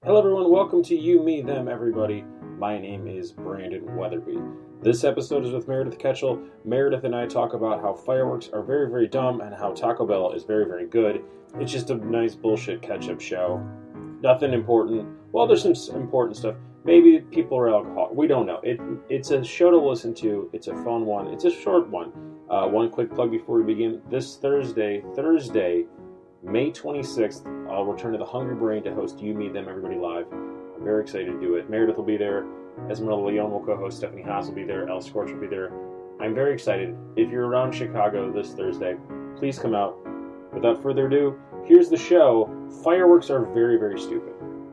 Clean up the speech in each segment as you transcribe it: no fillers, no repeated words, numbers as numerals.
Hello everyone, welcome to You, Me, Them, Everybody. My name is Brandon Weatherby. This episode is with Meredith Ketchel. Meredith and I talk about how fireworks are very, very dumb and how Taco Bell is very, very good. It's just a nice bullshit catch-up show. Nothing important. Well, there's some important stuff. Maybe people are alcoholic. We don't know. It's a show to listen to. It's a fun one. It's a short one. One quick plug before we begin. This Thursday, May 26th, I'll return to the Hungry Brain to host You, Me, Them, Everybody Live. I'm very excited to do it. Meredith will be there. Esmeralda Leon will co-host. Stephanie Haas will be there. El Scorch will be there. I'm very excited. If you're around Chicago this Thursday, please come out. Without further ado, here's the show. Fireworks are very, very stupid.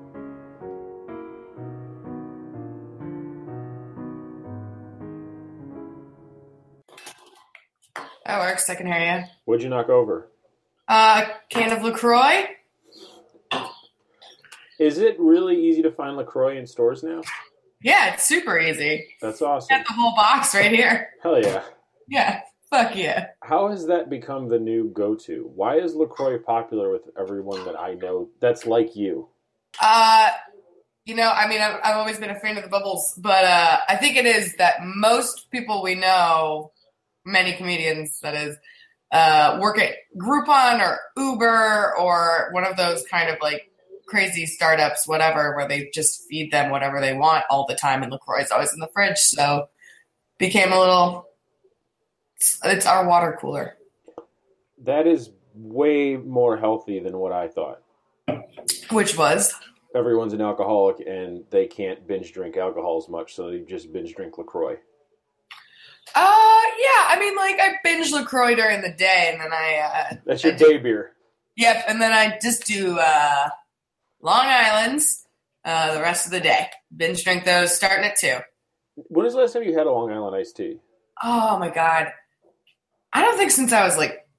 That works. I can hear you. What'd you knock over? Can of LaCroix. Is it really easy to find LaCroix in stores now? Yeah, it's super easy. That's awesome. Got the whole box right here. Hell yeah. Yeah, fuck yeah. How has that become the new go-to? Why is LaCroix popular with everyone that I know that's like you? I've always been a fan of the bubbles, but I think it is that most people we know, many comedians, that is, work at Groupon or Uber or one of those kind of like crazy startups, whatever, where they just feed them whatever they want all the time, and LaCroix is always in the fridge, so became a little... It's our water cooler. That is way more healthy than what I thought. Which was? Everyone's an alcoholic and they can't binge drink alcohol as much, so they just binge drink LaCroix. I binge LaCroix during the day, and then That's your day beer. Yep, and then I just do Long Island's the rest of the day. Binge drink those, starting at 2. When was the last time you had a Long Island iced tea? Oh, my God. I don't think since I was,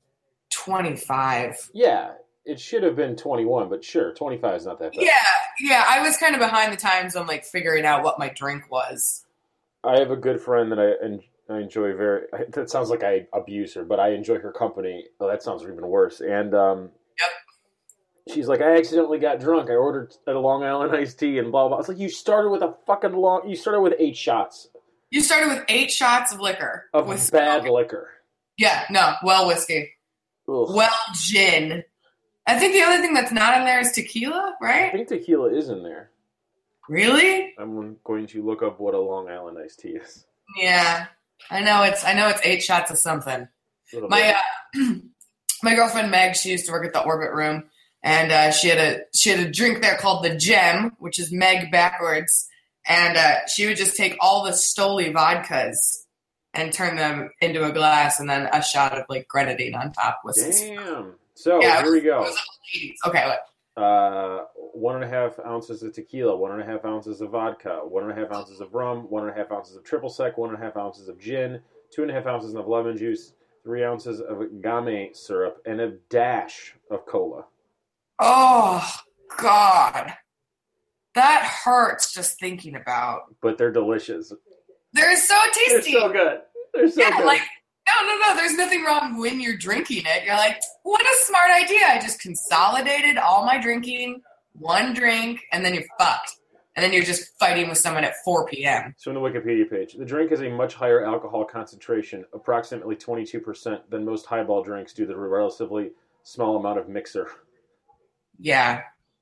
25. Yeah, it should have been 21, but sure, 25 is not that bad. Yeah, I was kind of behind the times on, figuring out what my drink was. I have a good friend that I enjoy very... That sounds like I abuse her, but I enjoy her company. Oh, that sounds even worse. And Yep. She's like, I accidentally got drunk. I ordered a Long Island iced tea and blah, blah. It's like, you started with you started with 8 shots. You started with 8 shots of liquor. Of bad liquor. Yeah, no, well whiskey. Ugh. Well gin. I think the only thing that's not in there is tequila, right? I think tequila is in there. Really? I'm going to look up what a Long Island iced tea is. Yeah. I know it's 8 shots of something. My girlfriend Meg, she used to work at the Orbit Room, and she had a drink there called the Gem, which is Meg backwards, and she would just take all the Stoli vodkas and turn them into a glass, and then a shot of grenadine on top. Damn. So here we go. Okay, look. 1.5 ounces of tequila, 1.5 ounces of vodka, 1.5 ounces of rum, 1.5 ounces of triple sec, 1.5 ounces of gin, 2.5 ounces of lemon juice, 3 ounces of agave syrup, and a dash of cola. Oh, God. That hurts just thinking about. But they're delicious. They're so tasty. They're so good. They're so good. No. There's nothing wrong when you're drinking it. You're like, what a smart idea. I just consolidated all my drinking, one drink, and then you're fucked. And then you're just fighting with someone at 4 p.m. So on the Wikipedia page, the drink has a much higher alcohol concentration, approximately 22%, than most highball drinks due to the relatively small amount of mixer. Yeah.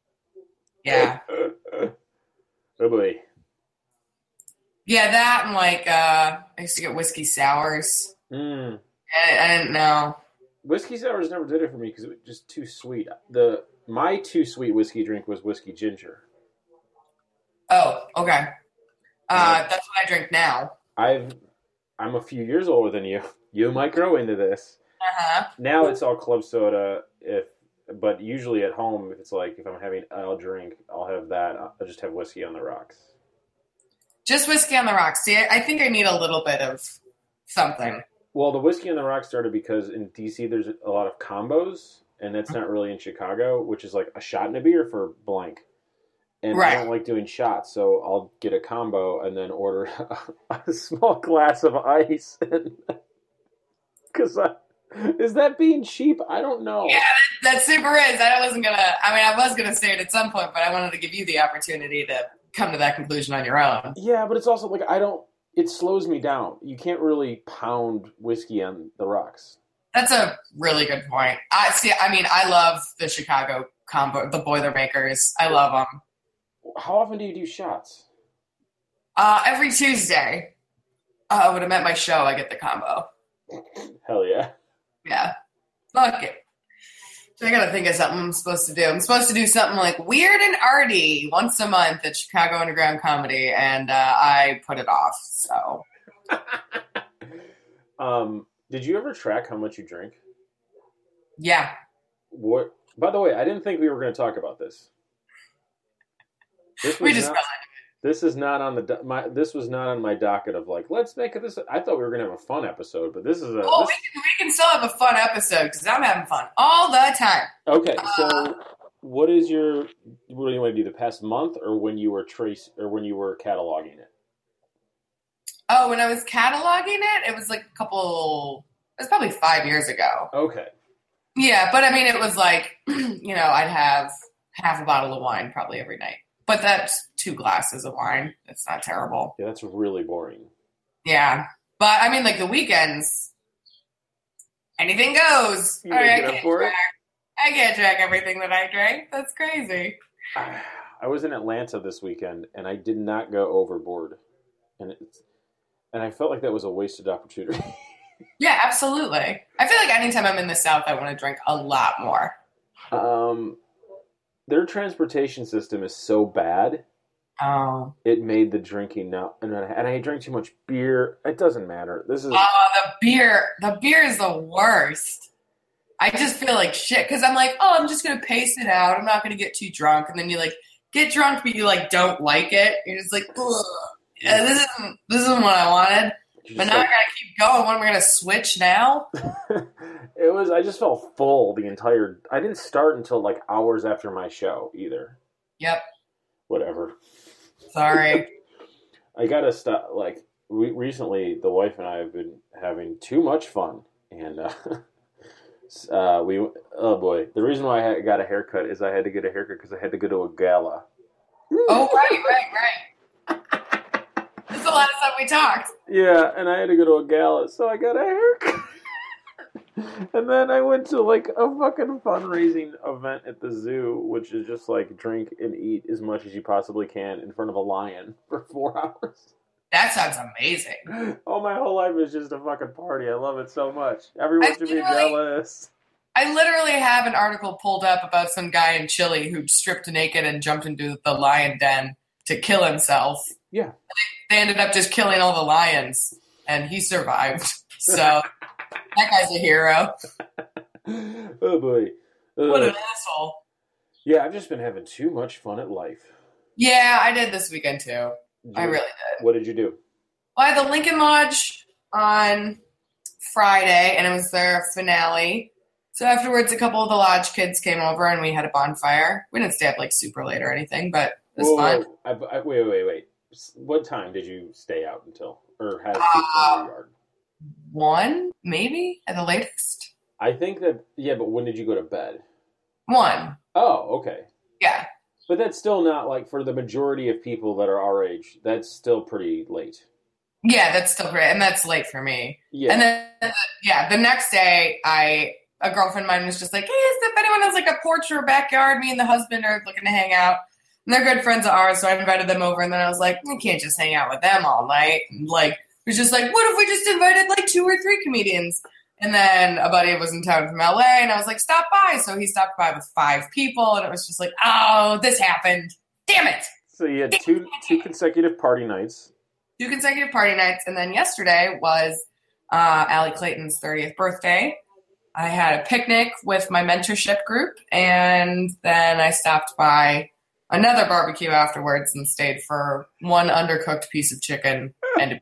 Oh boy. Yeah, that and I used to get whiskey sours. I didn't know. Whiskey sours never did it for me because it was just too sweet. My too sweet whiskey drink was whiskey ginger. Oh, okay. That's what I drink now. I'm a few years older than you. You might grow into this. Uh-huh. Now it's all club soda. But usually at home, if I'm having a drink, I'll have that. I'll just have whiskey on the rocks. Just whiskey on the rocks. See, I think I need a little bit of something. Well, the whiskey on the rocks started because in D.C. there's a lot of combos, and that's not really in Chicago, which is like a shot and a beer for blank. And right. I don't like doing shots, so I'll get a combo and then order a small glass of ice. Because is that being cheap? I don't know. Yeah, That super is. I was gonna say it at some point, but I wanted to give you the opportunity to come to that conclusion on your own. Yeah, but it's also like it slows me down. You can't really pound whiskey on the rocks. That's a really good point. I love the Chicago combo, the Boilermakers. I love them. How often do you do shots? Every Tuesday. When I'm at my show, I get the combo. Hell yeah. Yeah. Fuck it. So I gotta think of something I'm supposed to do. I'm supposed to do something like Weird and Arty once a month at Chicago Underground Comedy, and I put it off, so. Did you ever track how much you drink? Yeah. What? By the way, I didn't think we were going to talk about this. This is not on this was not on my docket of like, let's make this. I thought we were going to have a fun episode, but this is a. Oh, we can still have a fun episode because I'm having fun all the time. Okay, so what do you want to do? The past month, or when you were cataloging it? Oh, when I was cataloging it, it was like it was probably 5 years ago. Okay. Yeah, but I mean, it was like, I'd have half a bottle of wine probably every night. But that's 2 glasses of wine. It's not terrible. Yeah, that's really boring. Yeah. But I mean, like the weekends, anything goes. I can't track everything that I drink. That's crazy. I was in Atlanta this weekend, and I did not go overboard. And I felt like that was a wasted opportunity. Yeah, absolutely. I feel like anytime I'm in the South, I want to drink a lot more. Their transportation system is so bad. Oh. It made the drinking now. And I drank too much beer. It doesn't matter. The beer. The beer is the worst. I just feel like shit because I'm like, I'm just going to pace it out. I'm not going to get too drunk. And then you like get drunk, but you like don't like it. You're just like, ugh. Yeah, this isn't what I wanted. But now I gotta keep going. When am I gonna switch now? I just felt full I didn't start until like hours after my show either. Yep. Whatever. Sorry. I gotta stop. Like, recently, the wife and I have been having too much fun. And, oh boy. The reason why I got a haircut is I had to get a haircut because I had to go to a gala. Oh, right. The last time we talked. Yeah, and I had to go to a gala, so I got a haircut. And then I went to like a fucking fundraising event at the zoo, which is just like drink and eat as much as you possibly can in front of a lion for 4 hours. That sounds amazing. Oh, my whole life is just a fucking party. I love it so much. Everyone should be jealous. I literally have an article pulled up about some guy in Chile who stripped naked and jumped into the lion den to kill himself. Yeah. They ended up just killing all the lions, and he survived. So that guy's a hero. Oh, boy. What an asshole. Yeah, I've just been having too much fun at life. Yeah, I did this weekend, too. I really did. What did you do? Well, I had the Lincoln Lodge on Friday, and it was their finale. So afterwards, a couple of the Lodge kids came over, and we had a bonfire. We didn't stay up, like, super late or anything, but it was fun. Wait. What time did you stay out until? Or have people in your yard? 1, maybe, at the latest. I think that, yeah, but when did you go to bed? 1. Oh, okay. Yeah. But that's still not, like, for the majority of people that are our age, that's still pretty late. Yeah, that's still great, and that's late for me. Yeah. And then, the next day, a girlfriend of mine was just like, hey, if anyone has, like, a porch or a backyard, me and the husband are looking to hang out. And they're good friends of ours, so I invited them over, and then I was like, we can't just hang out with them all night. And, like, it was just like, what if we just invited, like, 2 or 3 comedians? And then a buddy was in town from LA, and I was like, stop by. So he stopped by with 5 people, and it was just like, oh, this happened. Damn it. So you had two consecutive party nights. 2 consecutive party nights, and then yesterday was Allie Clayton's 30th birthday. I had a picnic with my mentorship group, and then I stopped by another barbecue afterwards and stayed for 1 undercooked piece of chicken. And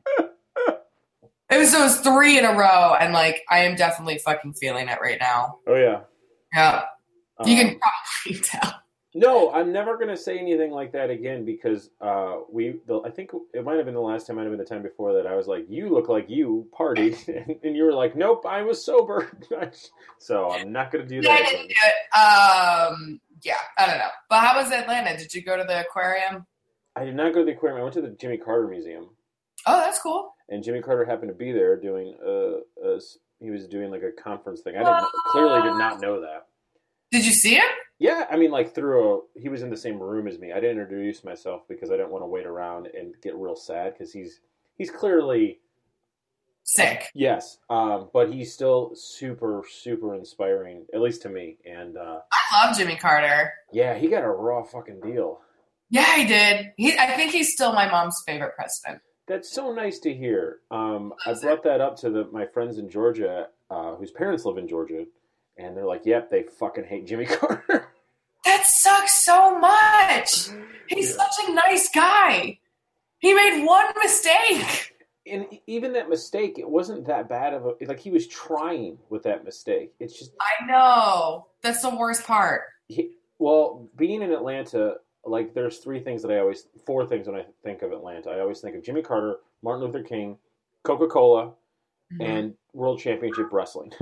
it was those 3 in a row, and, like, I am definitely fucking feeling it right now. Oh, yeah. Yeah. You can probably tell. No, I'm never going to say anything like that again because I think it might have been the last time, might have been the time before that I was like, you look like you partied. And you were like, nope, I was sober. So I'm not going to do Yeah, I that didn't again. do it. Yeah, I don't know. But how was Atlanta? Did you go to the aquarium? I did not go to the aquarium. I went to the Jimmy Carter Museum. Oh, that's cool. And Jimmy Carter happened to be there doing he was doing like a conference thing. Clearly did not know that. Did you see him? Yeah, I mean, like he was in the same room as me. I didn't introduce myself because I didn't want to wait around and get real sad because he's clearly Sick. yes, but he's still super super inspiring, at least to me. And I love Jimmy Carter. yeah, he got a raw fucking deal. Yeah, he did. I think he's still my mom's favorite president. That's so nice to hear. I brought that up to my friends in Georgia, whose parents live in Georgia, and they're like, "Yep, they fucking hate Jimmy Carter." That sucks so much. He's such a nice guy. He made one mistake. And even that mistake, it wasn't that bad of a... Like, he was trying with that mistake. It's just... I know. That's the worst part. Well, being in Atlanta, like, there's four things when I think of Atlanta. I always think of Jimmy Carter, Martin Luther King, Coca-Cola, and World Championship Wrestling.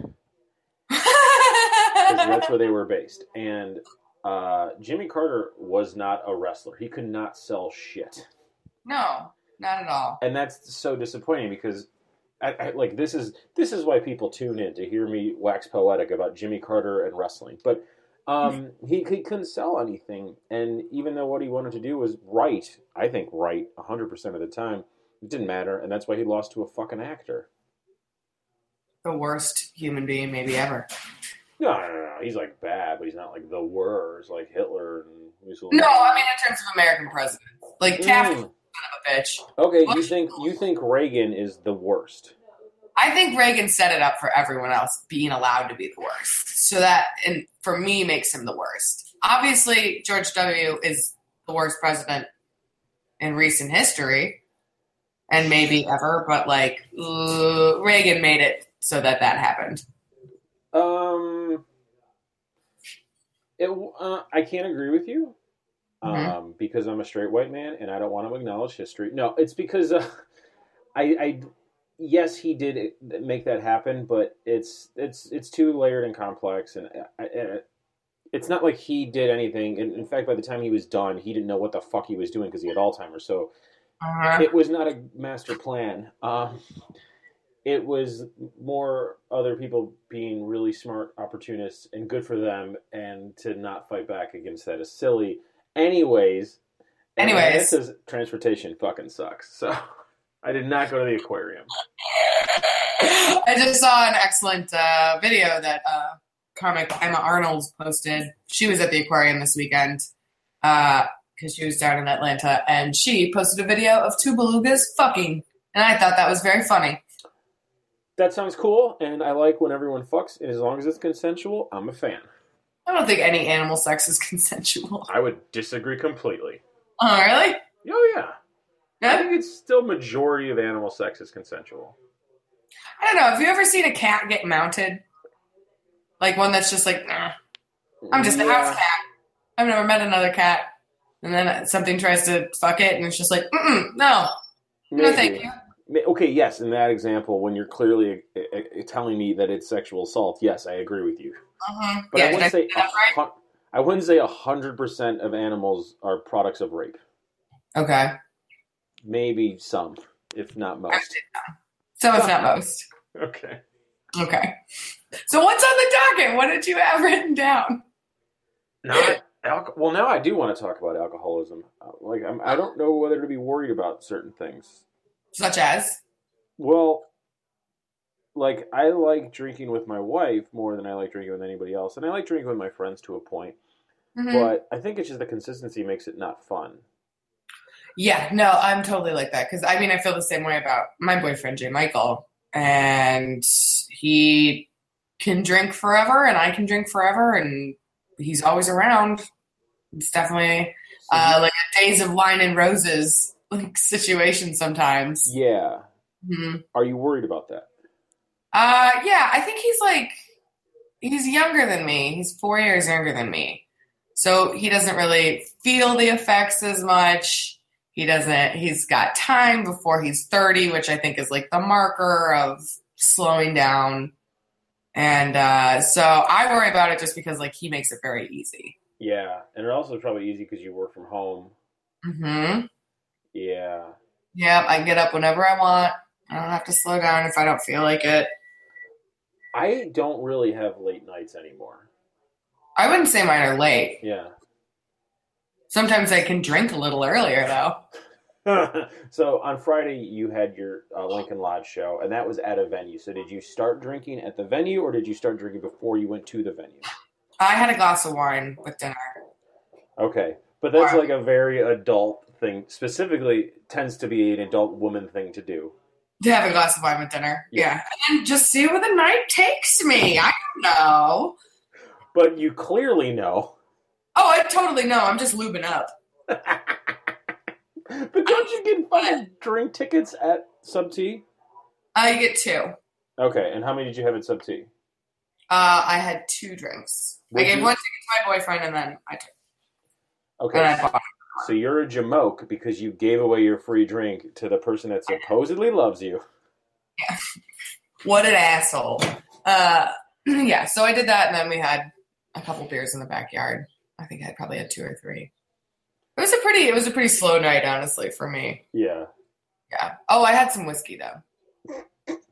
That's where they were based. And Jimmy Carter was not a wrestler. He could not sell shit. No, not at all. And that's so disappointing because like this is why people tune in to hear me wax poetic about Jimmy Carter and wrestling. But he couldn't sell anything, and even though what he wanted to do was right, I think right 100% of the time, it didn't matter, and that's why he lost to a fucking actor. The worst human being maybe ever. No. He's like bad, but he's not like the worst, like Hitler and Mussolini. No, I mean in terms of American presidents, like Taft was son of a bitch. Okay, you think Reagan is the worst? I think Reagan set it up for everyone else being allowed to be the worst, so that, and for me, makes him the worst. Obviously, George W. is the worst president in recent history, and maybe ever. But like Reagan made it so that happened. I can't agree with you because I'm a straight white man and I don't want to acknowledge history. No, it's because yes, he did make that happen, but it's too layered and complex, and it's not like he did anything. And in fact, by the time he was done, he didn't know what the fuck he was doing because he had Alzheimer's. So it was not a master plan. It was more other people being really smart opportunists and good for them, and to not fight back against that is silly. Anyways, it says transportation fucking sucks. So I did not go to the aquarium. I just saw an excellent video that comic Emma Arnold posted. She was at the aquarium this weekend because she was down in Atlanta, and she posted a video of two belugas fucking, and I thought that was very funny. That sounds cool, and I like when everyone fucks, and as long as it's consensual, I'm a fan. I don't think any animal sex is consensual. I would disagree completely. Oh, really? Oh, yeah. Yeah? I think it's still majority of animal sex is consensual. I don't know. Have you ever seen a cat get mounted? Like one that's just like, I'm just a house cat. I've never met another cat. And then something tries to fuck it, and it's just like, no. Maybe. No, thank you. Okay, yes, in that example, when you're clearly telling me that it's sexual assault, yes, I agree with you. But yeah, I wouldn't say 100% of animals are products of rape. Okay. Maybe some, if not most. Some, if not most. Okay. So what's on the docket? What did you have written down? Well, now I do want to talk about alcoholism. I don't know whether to be worried about certain things. Such as? Well, like, I like drinking with my wife more than I like drinking with anybody else. And I like drinking with my friends to a point. Mm-hmm. But I think it's just the consistency makes it not fun. Yeah, no, I'm totally like that. Because, I mean, I feel the same way about my boyfriend, J. Michael. And he can drink forever, and I can drink forever, and he's always around. It's definitely like a Days of Wine and Roses like situation sometimes. Yeah. Mm-hmm. Are you worried about that? Yeah, I think he's younger than me. He's 4 years younger than me. So he doesn't really feel the effects as much. He's got time before he's 30, which I think is like the marker of slowing down. And so I worry about it just because like he makes it very easy. Yeah, and it also is probably easy because you work from home. Mm-hmm. Yeah. Yeah, I can get up whenever I want. I don't have to slow down if I don't feel like it. I don't really have late nights anymore. I wouldn't say mine are late. Yeah. Sometimes I can drink a little earlier, though. So on Friday, you had your Lincoln Lodge show, and that was at a venue. So did you start drinking at the venue, or did you start drinking before you went to the venue? I had a glass of wine with dinner. Okay. But that's like a very adult thing. Specifically, tends to be an adult woman thing to do. To have a glass of wine with dinner. Yeah. And just see where the night takes me. I don't know. But you clearly know. Oh, I totally know. I'm just lubing up. But don't you get fucking drink tickets at Sub T? I get 2. Okay, and how many did you have at Sub T? I had 2 drinks. I gave 1 ticket to my boyfriend, and then I took. Okay. And I bought. So you're a jamoke because you gave away your free drink to the person that supposedly loves you. Yeah. What an asshole. Yeah, so I did that, and then we had a couple beers in the backyard. I think I probably had 2 or 3. It was a pretty slow night, honestly, for me. Yeah. Yeah. Oh, I had some whiskey, though.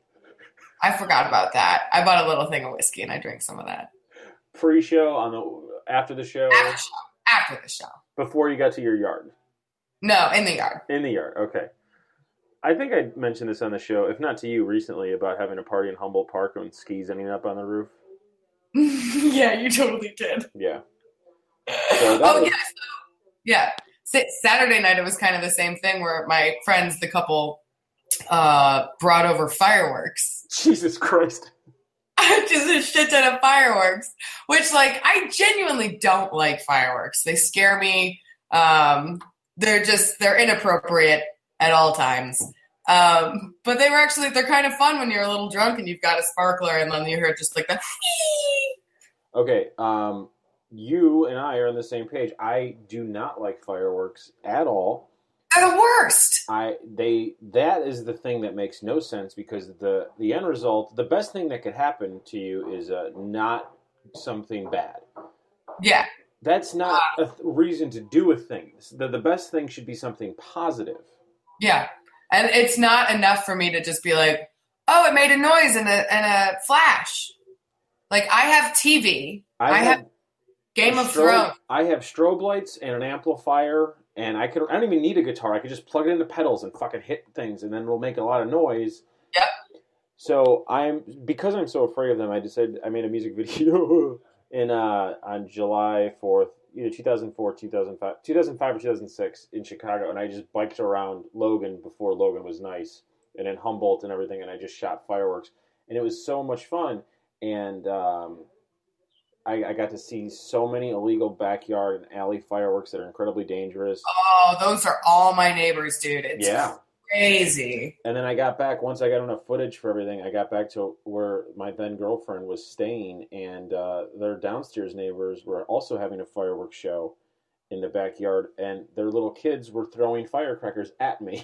I forgot about that. I bought a little thing of whiskey, and I drank some of that. Pre-show, after the show? After the show. Before you got to your yard? No, in the yard. In the yard, okay. I think I mentioned this on the show, if not to you recently, about having a party in Humboldt Park and skis ending up on the roof. Yeah, you totally did. Yeah. So yeah. Saturday night, it was kind of the same thing where my friends, the couple, brought over fireworks. Jesus Christ. Just a shit ton of fireworks, which, like, I genuinely don't like fireworks. They scare me. They're inappropriate at all times. But they're kind of fun when you're a little drunk and you've got a sparkler and then you hear just like the Okay, you and I are on the same page. I do not like fireworks at all. They're the worst. That is the thing that makes no sense because the end result, the best thing that could happen to you is not something bad. Yeah. That's not a reason to do a thing. The best thing should be something positive. Yeah. And it's not enough for me to just be like, oh, it made a noise and a flash. Like, I have TV. I have Game of Thrones. I have strobe lights and an amplifier, and I don't even need a guitar. I could just plug it into pedals and fucking hit things, and then it'll make a lot of noise. Yep. So because I'm so afraid of them, I decided I made a music video on July 4th, either 2004, 2005 or 2006 in Chicago, and I just biked around Logan before Logan was nice, and in Humboldt and everything, and I just shot fireworks, and it was so much fun, and I got to see so many illegal backyard and alley fireworks that are incredibly dangerous. Oh, those are all my neighbors, dude. It's crazy. And then I got back, once I got enough footage for everything, I got back to where my then girlfriend was staying, and their downstairs neighbors were also having a fireworks show in the backyard, and their little kids were throwing firecrackers at me.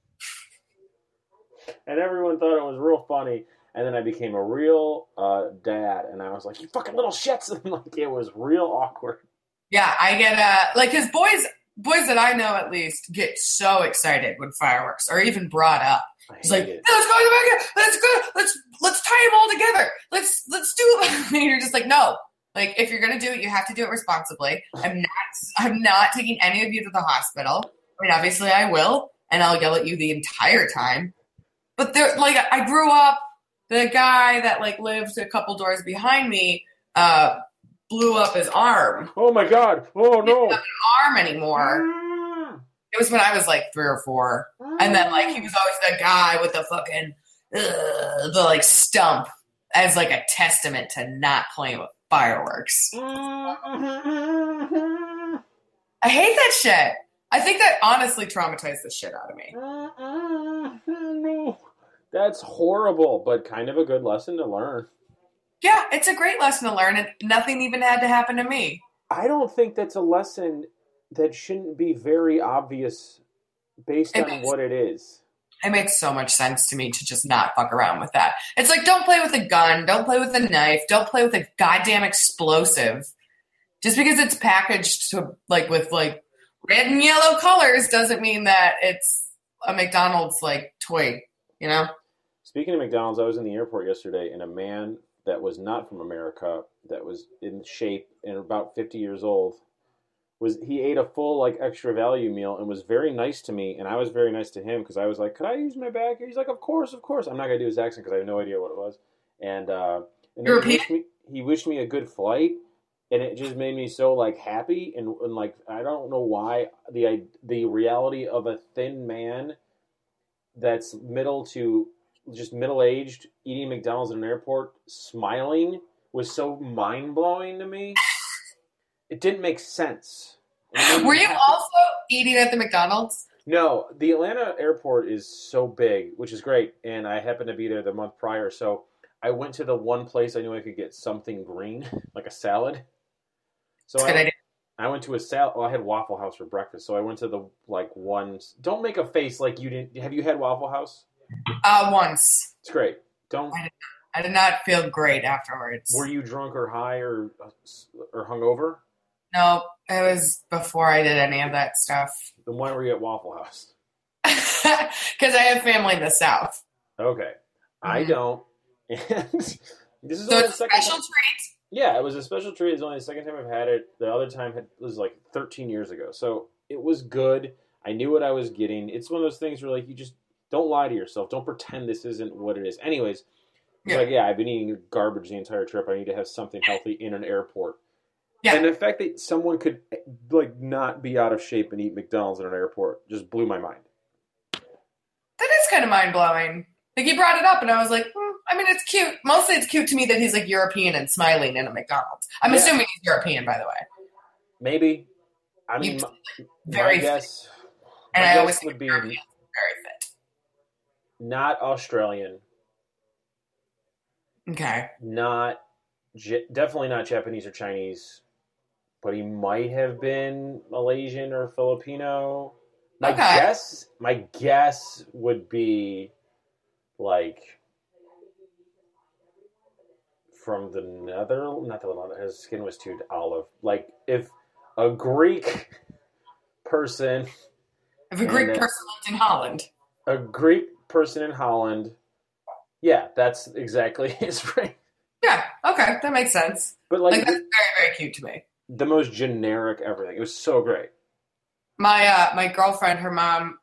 And everyone thought it was real funny. And then I became a real dad, and I was like, you fucking little shits. And like, it was real awkward. Yeah, I get, because boys that I know at least get so excited when fireworks are even brought up. It's like, let's go to the backyard. Let's tie them all together. Let's do it. And you're just like, no. Like, if you're going to do it, you have to do it responsibly. I'm not taking any of you to the hospital. I mean, obviously I will, and I'll yell at you the entire time. But I grew up, the guy that lived a couple doors behind me blew up his arm. Oh my God! Oh no! He didn't have an arm anymore. It was when I was 3 or 4, and then he was always the guy with the fucking the stump as a testament to not playing with fireworks. I hate that shit. I think that honestly traumatized the shit out of me. No. That's horrible, but kind of a good lesson to learn. Yeah, it's a great lesson to learn, and nothing even had to happen to me. I don't think that's a lesson that shouldn't be very obvious based on what it is. It makes so much sense to me to just not fuck around with that. It's like, don't play with a gun, don't play with a knife, don't play with a goddamn explosive. Just because it's packaged to like with like red and yellow colors doesn't mean that it's a McDonald's like toy, you know? Speaking of McDonald's, I was in the airport yesterday and a man that was not from America, that was in shape and about 50 years old, he ate a full like extra value meal and was very nice to me, and I was very nice to him because I was like, "Could I use my bag here?" He's like, "Of course, of course." I'm not gonna do his accent because I have no idea what it was. And then he wished me a good flight, and it just made me so like happy and like I don't know why the reality of a thin man that's middle aged eating McDonald's in an airport smiling was so mind blowing to me. It didn't make sense. Were you also eating at the McDonald's? No, the Atlanta airport is so big, which is great, and I happened to be there the month prior, so I went to the one place I knew I could get something green, like a salad. So That's a good idea. I went to a salad. Well, I had Waffle House for breakfast, so I went to the one. Don't make a face like you didn't. Have you had Waffle House? Once. It's great. I did not feel great afterwards. Were you drunk or high or hungover? No, it was before I did any of that stuff. Then why were you at Waffle House? Because I have family in the South. Okay. Mm-hmm. I don't. And this is so it's a special treat? Yeah, it was a special treat. It's only the second time I've had it. The other time was like 13 years ago. So it was good. I knew what I was getting. It's one of those things where like you just don't lie to yourself. Don't pretend this isn't what it is. Anyways, it's like, I've been eating garbage the entire trip. I need to have something healthy in an airport. Yeah. And the fact that someone could like not be out of shape and eat McDonald's in an airport just blew my mind. That is kind of mind-blowing. Like, he brought it up, and I was like, I mean, it's cute. Mostly it's cute to me that he's, like, European and smiling in a McDonald's. I'm assuming he's European, by the way. Maybe. I mean, very my guess, and I always think would be Europeans are very fit. Not Australian. Okay. Definitely not Japanese or Chinese, but he might have been Malaysian or Filipino. My guess would be like from the Netherlands. His skin was too olive. Like if a Greek person, person lived in Holland, a Greek person in Holland, yeah, that's exactly his right. Yeah, okay, that makes sense. But like that's very, very cute to me. The most generic everything. It was so great. My girlfriend, her mom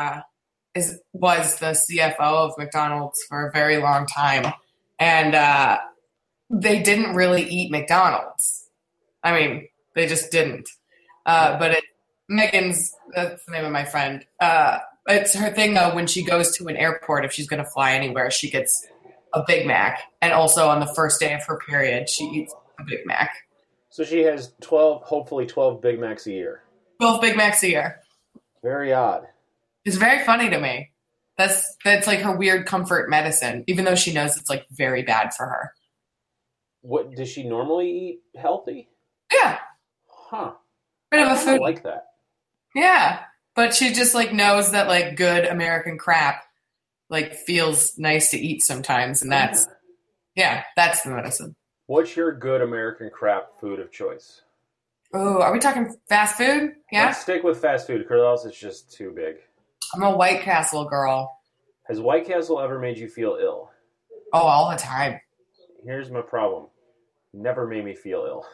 was the CFO of McDonald's for a very long time, and they didn't really eat McDonald's. I mean, they just didn't. But Megan's, that's the name of my friend. It's her thing though. When she goes to an airport, if she's going to fly anywhere, she gets a Big Mac, and also on the first day of her period, she eats a Big Mac. So she has hopefully 12 Big Macs a year. 12 Big Macs a year. Very odd. It's very funny to me. That's like her weird comfort medicine, even though she knows it's like very bad for her. What does she normally eat? Healthy? Yeah. Huh. Bit of a food. I like that. Yeah, but she just like knows that like good American crap like feels nice to eat sometimes, and that's the medicine. What's your good American crap food of choice? Oh, are we talking fast food? Yeah. Let's stick with fast food, because else it's just too big. I'm a White Castle girl. Has White Castle ever made you feel ill? Oh, all the time. Here's my problem. Never made me feel ill.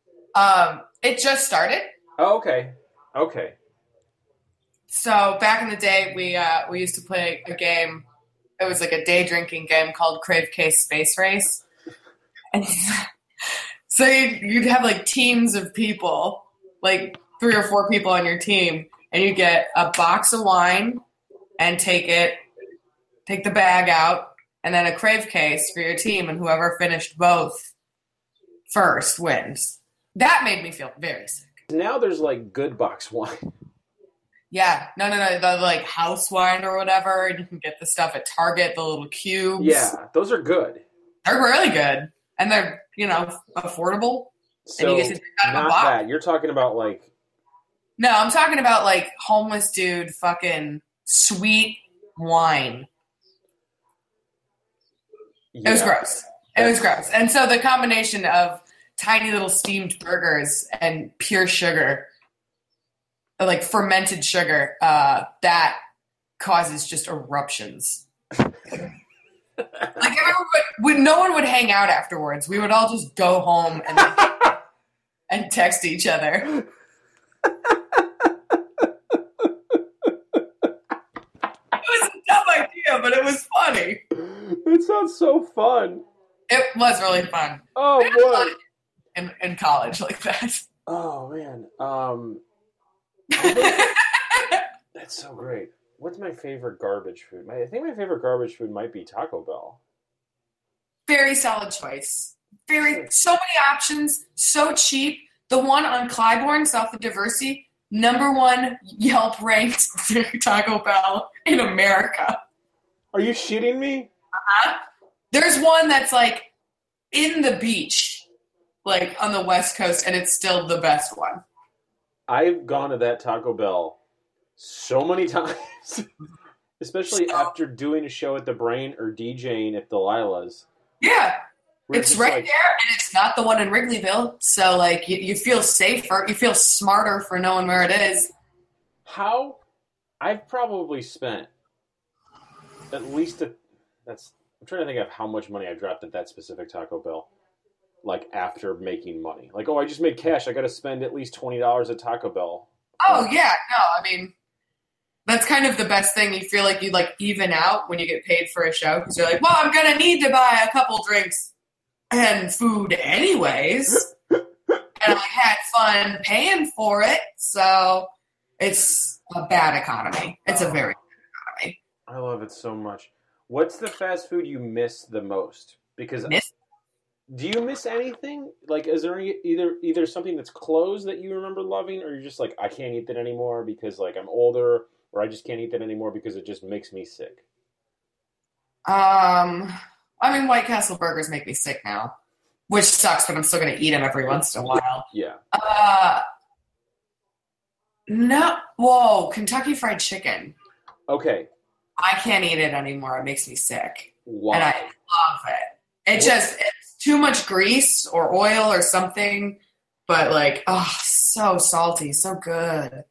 It just started. Oh, okay. Okay. So back in the day, we used to play a game. It was like a day drinking game called Crave Case Space Race. And so you'd have like teams of people, like 3 or 4 people on your team, and you get a box of wine and take the bag out, and then a crave case for your team, and whoever finished both first wins. That made me feel very sick. Now there's like good box wine. Yeah, no, the like house wine or whatever, and you can get the stuff at Target, the little cubes. Yeah, those are good. They're really good, and they're affordable. So, and you get to drink out of a not bottle. that. You're talking about, like... No, I'm talking about, like, homeless dude fucking sweet wine. Yeah. It was gross. It was gross. And so the combination of tiny little steamed burgers and pure sugar, like fermented sugar, that causes just eruptions. Like no one would hang out afterwards. We would all just go home and text each other. It was a dumb idea, but it was funny. It sounds so fun. It was really fun. Oh, boy. In college like that. Oh, man. That's so great. What's my favorite garbage food? I think my favorite garbage food might be Taco Bell. Very solid choice. So many options, so cheap. The one on Clybourne, south of Diversey, #1 Yelp ranked Taco Bell in America. Are you shitting me? Uh-huh. There's one that's like in the beach, like on the West Coast, and it's still the best one. I've gone to that Taco Bell so many times, especially after doing a show at the Brain or DJing at Delilah's. Yeah. We're It's right there, and it's not the one in Wrigleyville. So, like, you feel safer. You feel smarter for knowing where it is. I've probably spent at least I'm trying to think of how much money I dropped at that specific Taco Bell. Like, after making money. Like, I just made cash. I got to spend at least $20 at Taco Bell. Oh, yeah. No, I mean, that's kind of the best thing. You feel like you, like, even out when you get paid for a show. Because you're like, well, I'm going to need to buy a couple drinks and food anyways. And I had fun paying for it. So it's a bad economy. It's a very bad economy. I love it so much. What's the fast food you miss the most? Because do you miss anything? Like, is there either something that's closed that you remember loving, or you're just like, I can't eat that anymore because, like, I'm older, or I just can't eat that anymore because it just makes me sick? I mean, White Castle burgers make me sick now, which sucks, but I'm still going to eat them every once in a while. Yeah. No. Whoa, Kentucky Fried Chicken. Okay. I can't eat it anymore. It makes me sick. Why? And I love it. It's too much grease or oil or something, but like, oh, so salty, so good.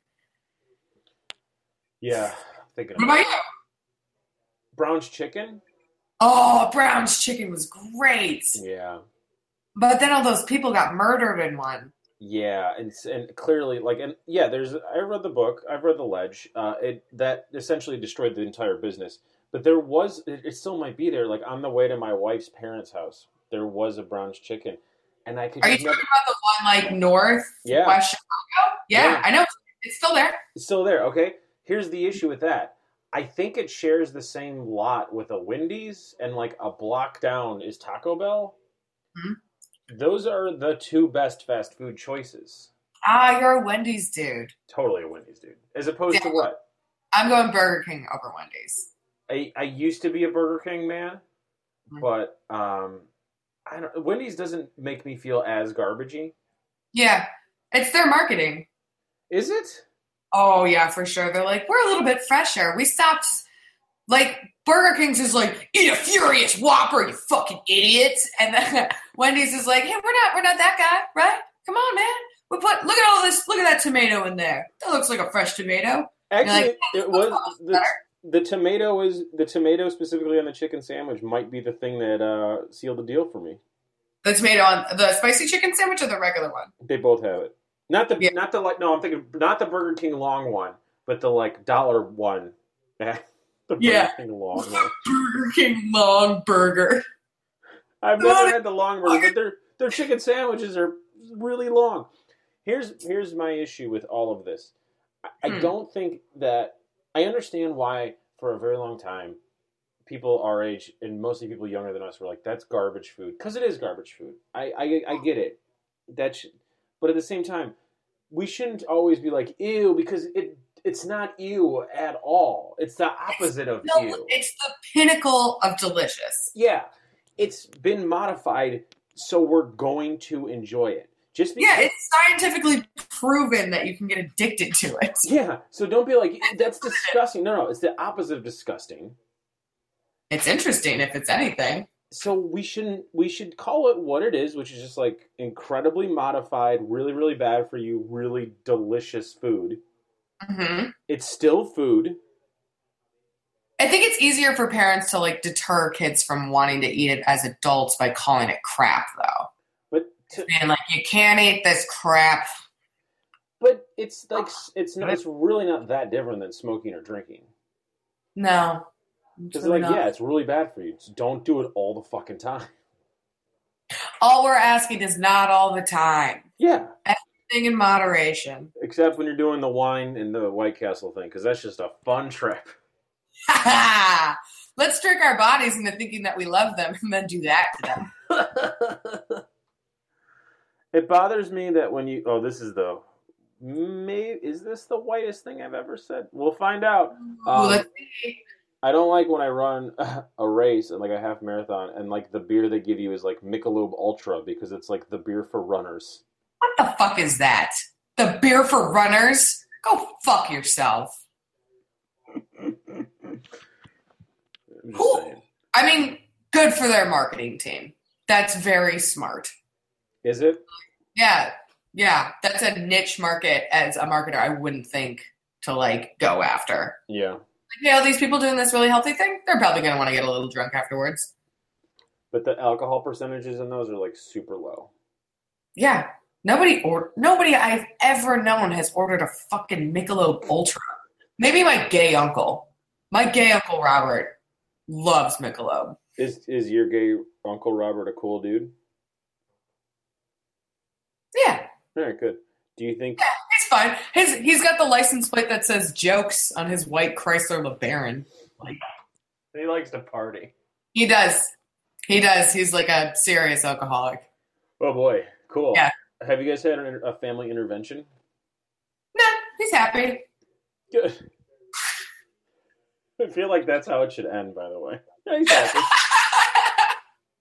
Yeah. What about you? Brown's Chicken? Oh, Brown's Chicken was great. Yeah. But then all those people got murdered in one. Yeah, and clearly, like, and yeah, I read the book, I've read The Ledge, that essentially destroyed the entire business. But it still might be there, like, on the way to my wife's parents' house, there was a Brown's Chicken. And I could Are you talking about the one, like, west Chicago? Yeah, I know. It's still there. It's still there, okay? Here's the issue with that. I think it shares the same lot with a Wendy's, and, like, a block down is Taco Bell. Mm-hmm. Those are the two best fast food choices. You're a Wendy's dude. Totally a Wendy's dude. As opposed to what? I'm going Burger King over Wendy's. I used to be a Burger King man, but Wendy's doesn't make me feel as garbagey. Yeah, it's their marketing. Is it? Oh yeah, for sure. They're like, we're a little bit fresher. We stopped. Like, Burger King's is like, eat a Furious Whopper, you fucking idiots. And then Wendy's is like, hey, we're not that guy, right? Come on, man. Look at all this. Look at that tomato in there. That looks like a fresh tomato. Actually, like, it was the tomato specifically on the chicken sandwich might be the thing that sealed the deal for me. The tomato on the spicy chicken sandwich or the regular one? They both have it. I'm thinking not the Burger King long one, but the like $1 one. The Burger King long one. Burger King long burger. I've never had the long burger, but their chicken sandwiches are really long. Here's my issue with all of this. I don't think that I understand why for a very long time people our age and mostly people younger than us were like, that's garbage food, because it is garbage food. I get it. But at the same time, we shouldn't always be like ew, because it's not ew at all. It's the opposite of ew. It's the pinnacle of delicious. Yeah. It's been modified, so we're going to enjoy it. Just because, yeah, it's scientifically proven that you can get addicted to it. Yeah, so don't be like, that's disgusting. No, it's the opposite of disgusting. It's interesting if it's anything. So we should call it what it is, which is just like incredibly modified, really, really bad for you, really delicious food. Mm-hmm. It's still food. I think it's easier for parents to like deter kids from wanting to eat it as adults by calling it crap, though. But and like, you can't eat this crap. But it's like it's really not that different than smoking or drinking. No. Because yeah, it's really bad for you. Just don't do it all the fucking time. All we're asking is not all the time. Yeah. Everything in moderation. Except when you're doing the wine and the White Castle thing, because that's just a fun trip. Let's trick our bodies into thinking that we love them and then do that to them. It bothers me that when you... Oh, this is is this the whitest thing I've ever said? We'll find out. Let's see. I don't like when I run a race and like a half marathon and like the beer they give you is like Michelob Ultra because it's like the beer for runners. What the fuck is that? The beer for runners? Go fuck yourself. I'm just saying. I mean, good for their marketing team. That's very smart. Is it? Yeah. That's a niche market as a marketer I wouldn't think to like go after. Yeah. These people doing this really healthy thing, they're probably going to want to get a little drunk afterwards. But the alcohol percentages in those are like super low. Yeah. Nobody I've ever known has ordered a fucking Michelob Ultra. Maybe my gay uncle. My gay Uncle Robert loves Michelob. Is your gay Uncle Robert a cool dude? Yeah. All right, good. Do you think... Yeah, he's fine. He's got the license plate that says jokes on his white Chrysler LeBaron. Like, he likes to party. He does. He's like a serious alcoholic. Oh, boy. Cool. Yeah. Have you guys had a family intervention? No, he's happy. Good. I feel like that's how it should end, by the way. He's happy.